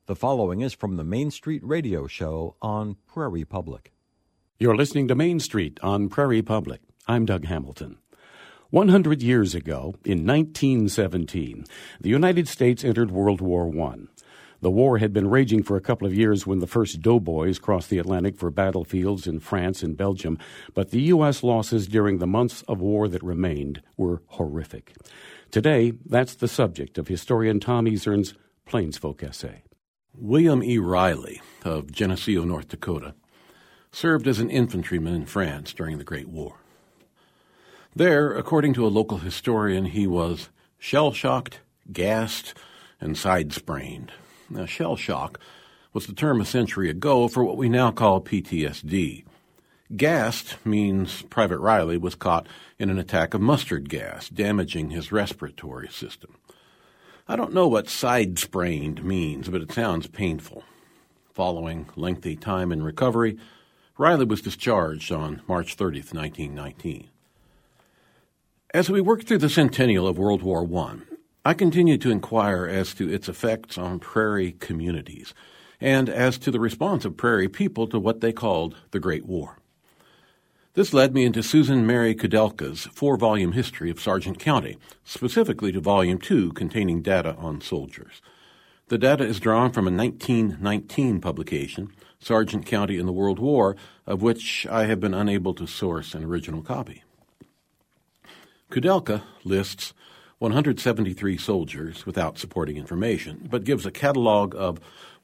The following is from the Main Street Radio Show on Prairie Public. You're listening to Main Street on Prairie Public. I'm Doug Hamilton. 100 years ago, in 1917, the United States entered World War I. The war had been raging for a couple of years when the first doughboys crossed the Atlantic for battlefields in France and Belgium, but the U.S. losses during the months of war that remained were horrific. Today, that's the subject of historian Tom Isern's Plainsfolk essay. William E. Riley of Geneseo, North Dakota, served as an infantryman in France during the Great War. There, according to a local historian, he was shell-shocked, gassed, and side-sprained. Now, shell shock was the term a century ago for what we now call PTSD. Gassed means Private Riley was caught in an attack of mustard gas, damaging his respiratory system. I don't know what side-sprained means, but it sounds painful. Following lengthy time in recovery, Riley was discharged on March 30th, 1919. As we work through the centennial of World War I continued to inquire as to its effects on prairie communities and as to the response of prairie people to what they called the Great War. This led me into Susan Mary Kudelka's 4-volume history of Sargent County, specifically to Volume 2 containing data on soldiers. The data is drawn from a 1919 publication, Sargent County in the World War, of which I have been unable to source an original copy. Kudelka lists 173 soldiers without supporting information, but gives a catalog of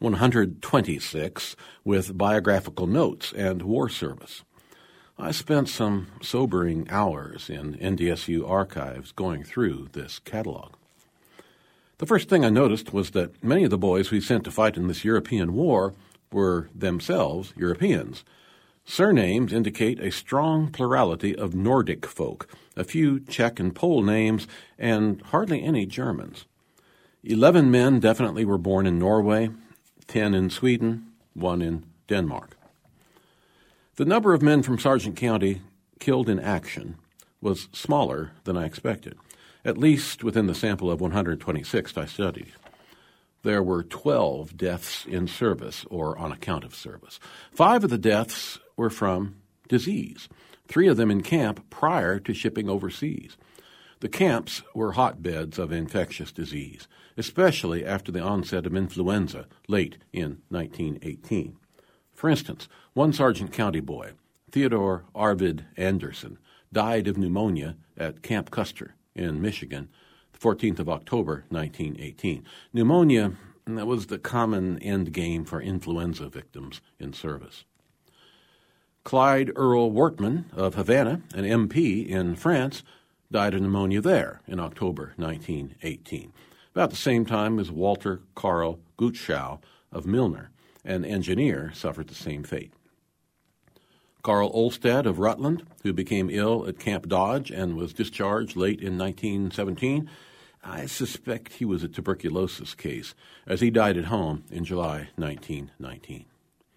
126 with biographical notes and war service. I spent some sobering hours in NDSU archives going through this catalog. The first thing I noticed was that many of the boys we sent to fight in this European war were themselves Europeans. Surnames indicate a strong plurality of Nordic folk, a few Czech and Pole names, and hardly any Germans. 11 men definitely were born in Norway, 10 in Sweden, 1 in Denmark. The number of men from Sargent County killed in action was smaller than I expected, at least within the sample of 126 I studied. There were 12 deaths in service or on account of service. 5 of the deaths were from disease, 3 of them in camp prior to shipping overseas. The camps were hotbeds of infectious disease, especially after the onset of influenza late in 1918. For instance, one Sargent County boy, Theodore Arvid Anderson, died of pneumonia at Camp Custer in Michigan, the 14th of October, 1918. Pneumonia, that was the common end game for influenza victims in service. Clyde Earl Wortman of Havana, an MP in France, died of pneumonia there in October 1918, about the same time as Walter Carl Gutschau of Milner, an engineer, suffered the same fate. Carl Olstad of Rutland, who became ill at Camp Dodge and was discharged late in 1917, I suspect he was a tuberculosis case, as he died at home in July 1919.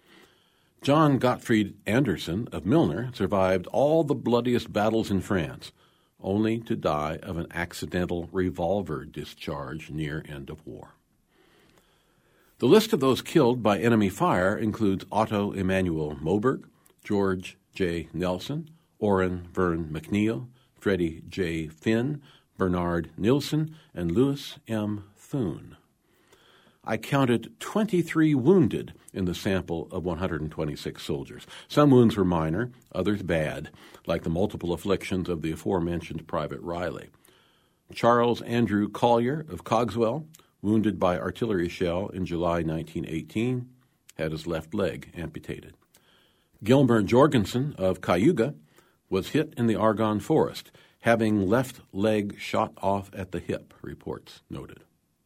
John Gottfried Anderson of Milner survived all the bloodiest battles in France, only to die of an accidental revolver discharge near end of war. The list of those killed by enemy fire includes Otto Emanuel Moberg, George J. Nelson, Orrin Vern McNeil, Freddie J. Finn, Bernard Nilsson, and Louis M. Thune. I counted 23 wounded in the sample of 126 soldiers. Some wounds were minor, others bad, like the multiple afflictions of the aforementioned Private Riley. Charles Andrew Collier of Cogswell, wounded by artillery shell in July 1918, had his left leg amputated. Gilmer Jorgensen of Cayuga was hit in the Argonne Forest, having left leg shot off at the hip, reports noted.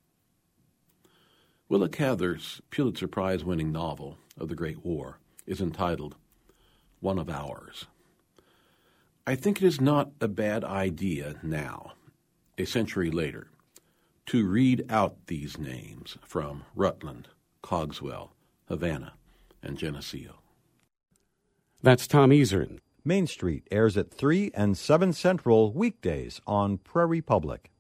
Willa Cather's Pulitzer Prize-winning novel of the Great War is entitled One of Ours. I think it is not a bad idea now, a century later, to read out these names from Rutland, Cogswell, Havana, and Geneseo. That's Tom Isern. Main Street airs at 3 and 7 Central weekdays on Prairie Public.